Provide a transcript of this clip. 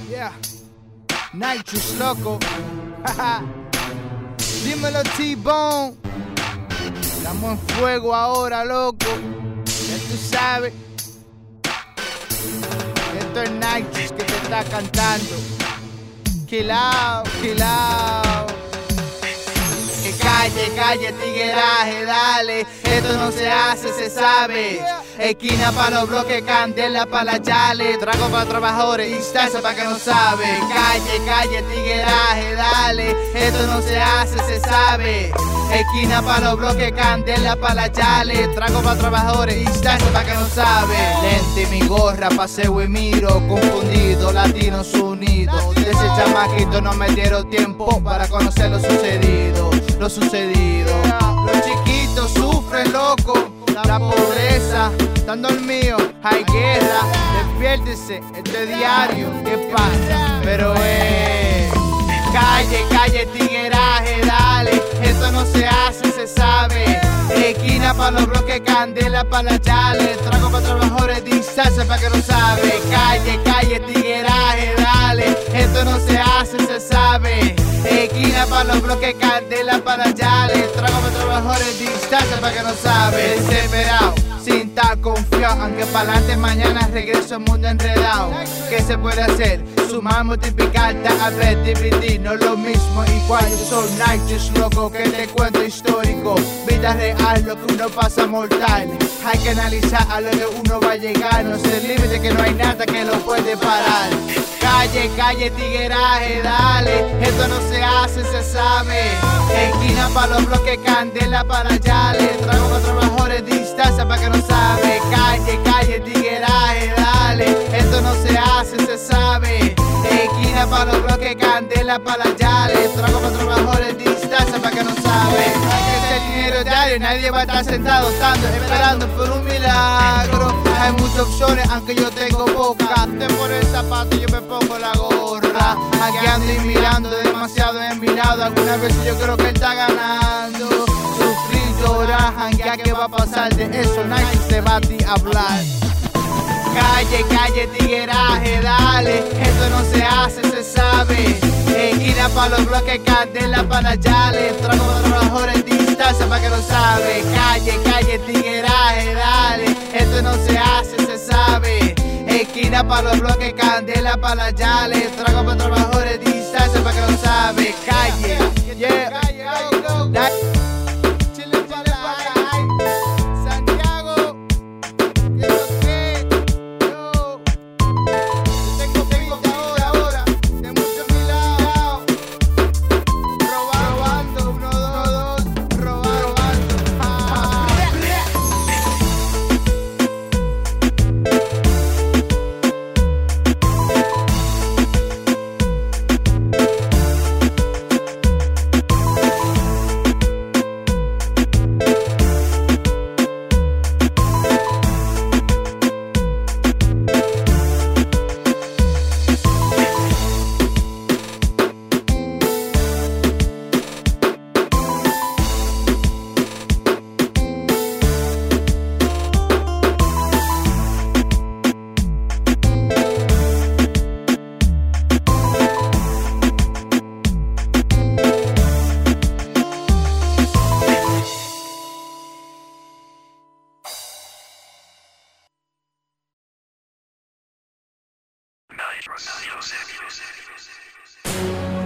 Yeah. Nitrous, loco. Dímelo, T-Bone. Estamos en fuego ahora, loco. Ya tú sabes. Esto es Nitrous que te está cantando. Kill out, kill out. Que calle, calle, tigueraje, dale. Esto no se hace, se sabe. Esquina pa' los bloques, candela pa' la yale. Trago pa' trabajadores, instancia pa' que no sabe. Calle, calle, tigueraje, dale. Esto no se hace, se sabe. Esquina pa' los bloques, candela pa' la yale. Trago pa' trabajadores, instancia pa' que no sabe. Lente mi gorra, paseo y miro. Confundido, latinos unidos. De ese chamaquito no me dieron tiempo para conocer lo sucedido. Lo sucedido. Los chiquitos sufren, loco. La pobreza, están dormidos, hay guerra. Despiértese, este diario, ¿qué pasa? Pero calle, calle, tigueraje, dale. Esto no se hace, se sabe. Esquina pa' los bloques, candela pa' la yale. Trago pa' trabajadores, distancia pa' que no sabe. Calle, calle, tigueraje, dale. Esto no se hace, se sabe. Esquina pa' los bloques, candela pa' la yale. Trago pa' trabajadores, distancia pa' que no sabe. Desesperado, sin estar confiado, aunque pa'lante mañana regreso al mundo enredado. ¿Qué se puede hacer? Sumar, multiplicar, a ver, dividir, no lo mismo, igual. Yo soy Nitrous, loco, que te cuento histórico. Vida real, lo que uno pasa mortal. Hay que analizar a lo que uno va a llegar. No es el límite, que no hay nada que lo puede parar. Calle, calle, tigueraje, dale. Esto no se hace, se sabe. Esquina pa' los bloques, candela para yale. Trago pa' trabajadores, distancia pa' que no sabe. Calle, calle, tigueraje, dale. Esto no se hace, se sabe. Esquina pa' los bloques, candela para yale. Trago pa' trabajadores, distancia pa' que no sabe. Este dinero diario, nadie va a estar sentado tanto esperando por un milagro. Hay muchas opciones, aunque yo tengo pocas. Te pones el zapato y yo me pongo la gorra. Aquí ando y mirando, demasiado envirado. Algunas veces yo creo que él está ganando. Sufrir, llorar, janguear, ¿qué va a pasar de eso? Nadie se va a ti a hablar. Calle, calle, tigueraje, dale. Esto no se hace, se sabe. Esquina pa' los bloques, candela pa' la yale. Trago pa' trabajadores, distancia pa' que no sabe. Calle, calle, tigueraje, dale. Esto no se hace, se sabe. Esquina pa' los bloques, candela pa' la yale. Trago pa' trabajadores, distancia pa' que no sabe. Calle, yeah. Nitrous.